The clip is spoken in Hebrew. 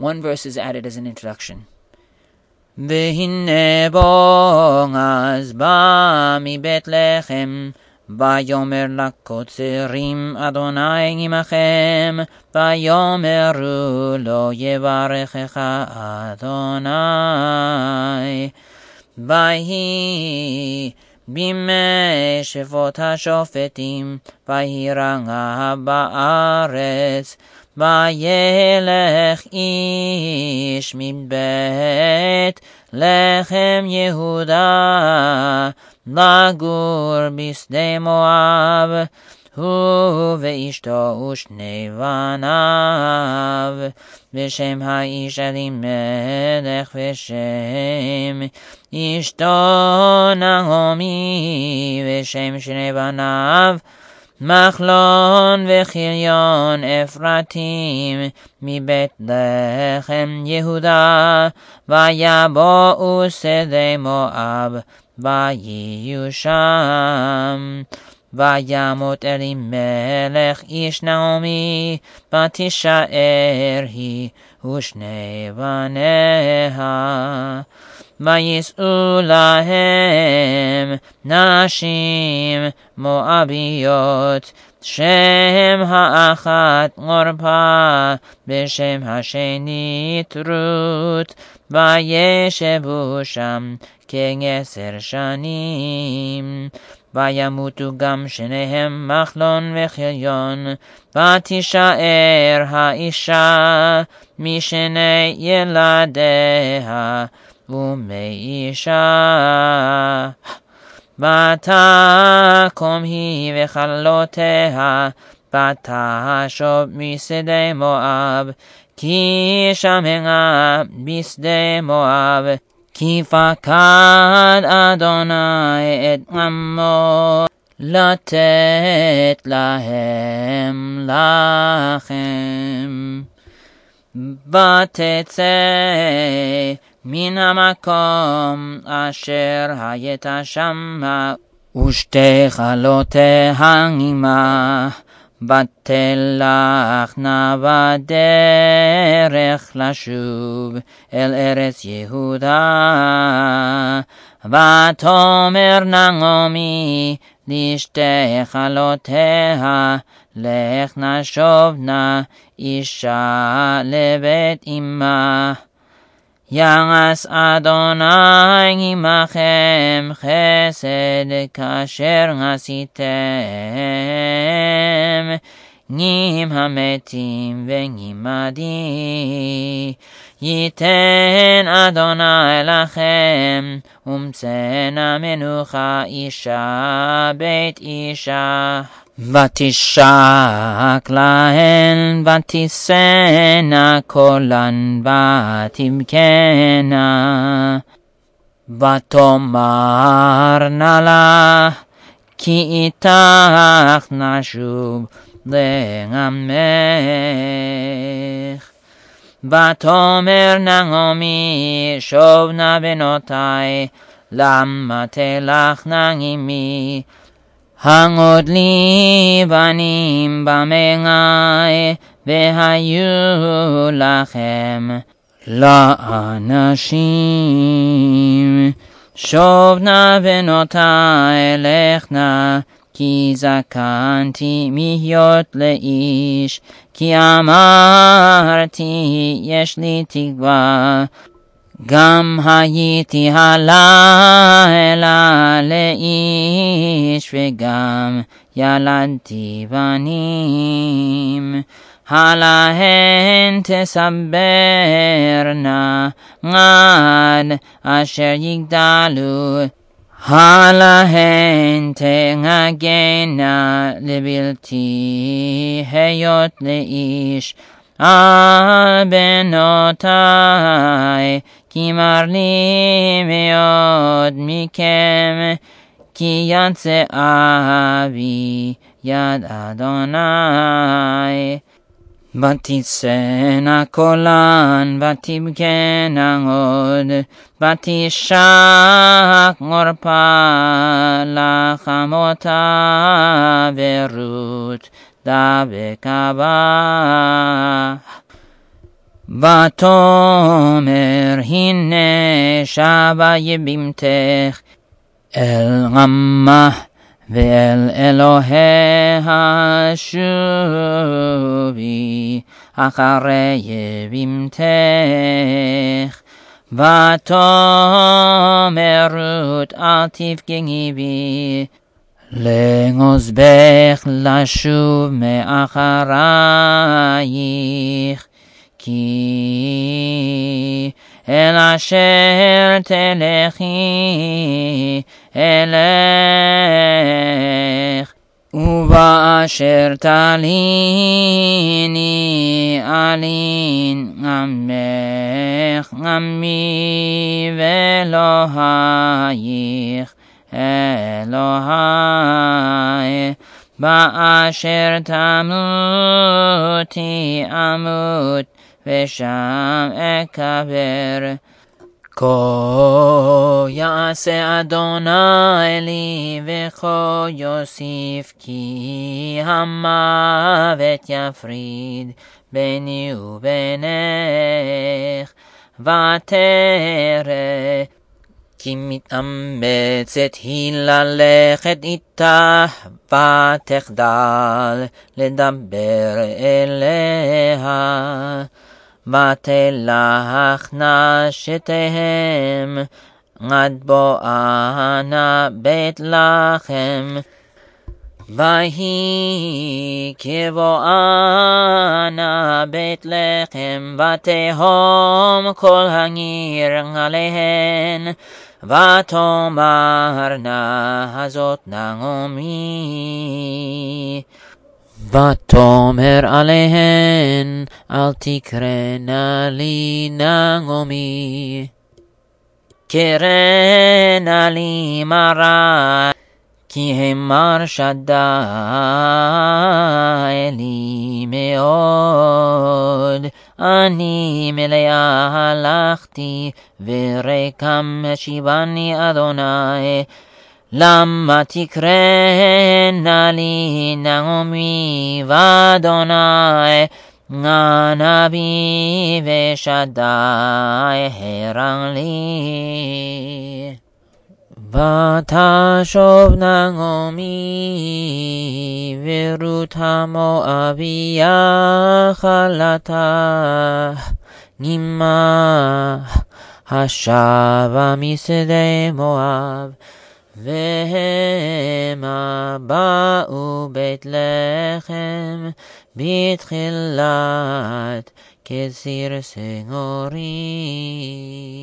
One verse is added as an introduction. והנה בועז בא מבית לחם, ויאמר לקוצרים אדוני עמכם, ויאמרו לו יברכך אדוני. ויהי בימי שפוט השופטים, ויהי רעב בארץ, וילך איש מבית לחם יהודה לגור בשדה מואב, הוא ואשתו ושני בניו, ושם האיש אלימלך, ושם אשתו נעמי, ושם שני בניו מחלון וכיליון אפרתים מבית לחם יהודה. ויבואו שדה מואב ויהיו שם. וימות אלימלך איש נעמי, ותישאר היא ושני בניה. ויישאו להם נשים מואביות, שם האחת עורפה, בשם השנית רות, וישבו שם כ10 שנים. וימותו גם שניהם מחלון וכיליון, ותישאר האישה משני ילדיה ומאישה. ותקום היא וכלותיה, ותשוב משדה מואב, כי שמעה בשדה מואב, כי פקד אדוני את עמו לתת להם לחם. ותצא מן המקום אשר הייתה שמה, ושתי כלותיה עמה, ותלכנה בדרך לשוב אל ארץ יהודה. ותאמר נעמי לשתי כלותיה, לכנה שובנה אישה לבית אמה. יעש אדוני עמכם חסד כאשר עשיתם עם המתים ועם עדי. ייתן אדוני לכם ומצאנה מנוחה אישה בית אישה. ותשק להן ותישאנה קולן ותבכנה. ותאמרנה לה כי איתך נשוב לעמך. ותאמר נעמי שוב נא בנותי, למה תלכנה עמי? העוד לי בנים במאי, והיו לכם לאנשים. שוב נא בנותי לכנה, כי זקנתי להיות לאיש, כי אמרתי יש לי תקווה. גם הייתי הלילה לאיש, וגם ילדתי בנים. הלהן תסברנה עד אשר יגדלו, הלהן תנגנה לבלתי היות לאיש. על בנותי כי מר לי מאוד מכם, כי יצא אבי יד אדוני. ותישאנה קולן ותבכנה עוד, ותשק עורפה לחמותה, ורות דבקה בה. ותאמר הנה שבה יבימתך אל רמה ואל אלוהיה שובי אחרי יבימתך. ותאמר רות אל תפגעי בי לעוזבך לשוב מאחרייך כי אל אשר תלכי אלך ובאשר תליני אלין עמך עמי ואלוהייך אלוהי באשר תמותי אמות ושם אקבר. כה יעשה אדוני לי וכה יוסיף כי המוות יפריד ביני ובינך. ותרא כי מתאמצת היא ללכת איתך ותחדל לדבר אליה. ותלך נשותיהם עד בואנה בית לחם. ויהי כבואנה בית לחם ותהום כל הניר עליהן. ותאמרנה הזאת נעמי. ותאמר עליהן אל תקראנה לי נעמי קראנה לי מרה כי המר שדי לי מאוד. אני מלאה הלכתי וריקם השיבני אדוני. למה תקראנה לי נעמי ואדוני ענה בי ושדי הרע לי. ותשוב נעמי ורות המואביה חלתה נימה השבה משדה מואב. והמה באו בית לחם בתחילת כסיר סגורי.